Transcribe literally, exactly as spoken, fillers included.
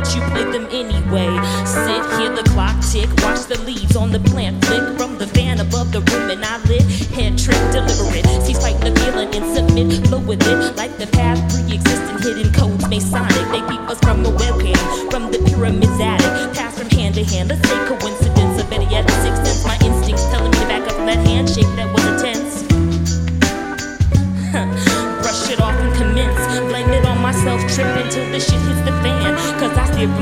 but you play them anyway. Sit, hear the clock tick, watch the leaves on the plant flick from the fan above the room, and I lit, head trick, deliver it. Cease fighting the feeling and submit, flow with it like the past pre-existing hidden codes Masonic. They peep us from a webcam, from the pyramid's attic, pass from hand to hand. Let's say coincidence.